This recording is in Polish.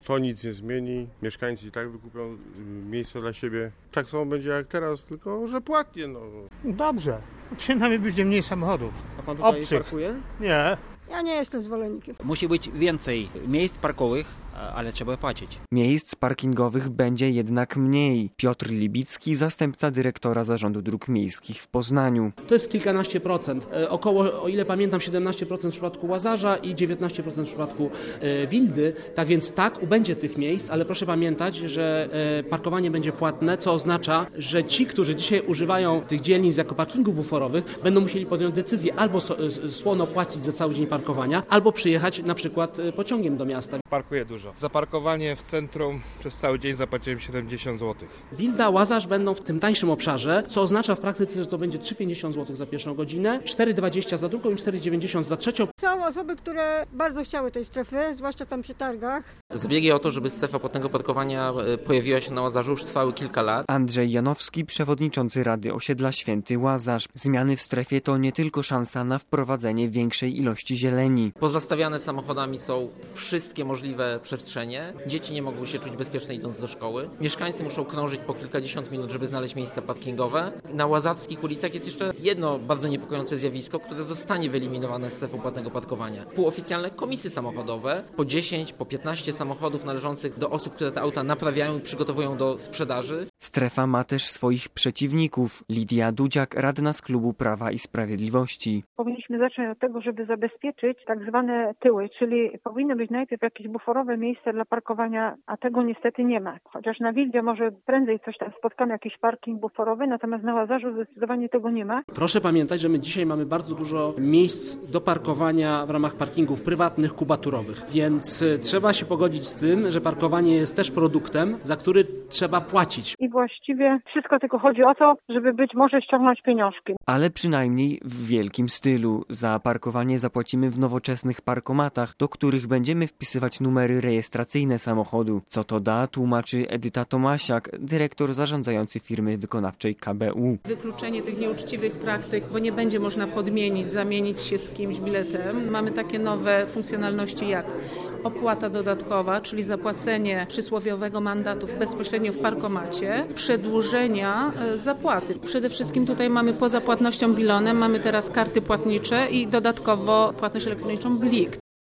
To nic nie zmieni. Mieszkańcy i tak wykupią miejsce dla siebie. Tak samo będzie jak teraz, tylko że płatnie. Dobrze. Przynajmniej będzie mniej samochodów. A pan tutaj obcych. parkuje? Nie. Ja nie jestem zwolennikiem. Musi być więcej miejsc parkowych, ale trzeba płacić. Miejsc parkingowych będzie jednak mniej. Piotr Libicki, zastępca dyrektora Zarządu Dróg Miejskich w Poznaniu. To jest kilkanaście procent. Około, o ile pamiętam, 17% w przypadku Łazarza i 19% w przypadku Wildy. Tak więc tak, ubędzie tych miejsc, ale proszę pamiętać, że parkowanie będzie płatne, co oznacza, że ci, którzy dzisiaj używają tych dzielnic jako parkingów buforowych, będą musieli podjąć decyzję albo słono płacić za cały dzień parkowania, albo przyjechać na przykład pociągiem do miasta. Parkuję dużo. Za parkowanie w centrum przez cały dzień zapłaciłem 70 zł. Wilda, Łazarz będą w tym tańszym obszarze, co oznacza w praktyce, że to będzie 3,50 zł za pierwszą godzinę, 4,20 za drugą i 4,90 za trzecią. Są osoby, które bardzo chciały tej strefy, zwłaszcza tam przy targach. Zabiegi o to, żeby strefa płatnego parkowania pojawiła się na Łazarzu, już trwały kilka lat. Andrzej Janowski, przewodniczący Rady Osiedla Święty Łazarz. Zmiany w strefie to nie tylko szansa na wprowadzenie większej ilości zieleni. Pozastawiane samochodami są wszystkie możliwe przestrzenie. Dzieci nie mogą się czuć bezpieczne idąc do szkoły. Mieszkańcy muszą krążyć po kilkadziesiąt minut, żeby znaleźć miejsca parkingowe. Na łazackich ulicach jest jeszcze jedno bardzo niepokojące zjawisko, które zostanie wyeliminowane z strefy płatnego parkowania. Półoficjalne komisy samochodowe, po 10, po 15 samochodów należących do osób, które te auta naprawiają i przygotowują do sprzedaży. Strefa ma też swoich przeciwników. Lidia Dudziak, radna z Klubu Prawa i Sprawiedliwości. Powinniśmy zacząć od tego, żeby zabezpieczyć tak zwane tyły, czyli powinny być najpierw jakieś buforowe miejsca dla parkowania, a tego niestety nie ma. Chociaż na Wildzie może prędzej coś tam spotkamy, jakiś parking buforowy, natomiast na Łazarzu zdecydowanie tego nie ma. Proszę pamiętać, że my dzisiaj mamy bardzo dużo miejsc do parkowania w ramach parkingów prywatnych, kubaturowych, więc trzeba się pogodzić z tym, że parkowanie jest też produktem, za który trzeba płacić. I właściwie wszystko tylko chodzi o to, żeby być może ściągnąć pieniążki. Ale przynajmniej w wielkim stylu. Za parkowanie zapłacimy w nowoczesnych parkomatach, do których będziemy wpisywać numery rejestracyjne samochodu. Co to da, tłumaczy Edyta Tomasiak, dyrektor zarządzający firmy wykonawczej KBU. Wykluczenie tych nieuczciwych praktyk, bo nie będzie można podmienić, zamienić się z kimś biletem. Mamy takie nowe funkcjonalności jak opłata dodatkowa, czyli zapłacenie przysłowiowego mandatu bezpośrednio w parkomacie, przedłużenia zapłaty. Przede wszystkim tutaj mamy poza płatnością bilonem, mamy teraz karty płatnicze i dodatkowo płatność elektroniczną Blik.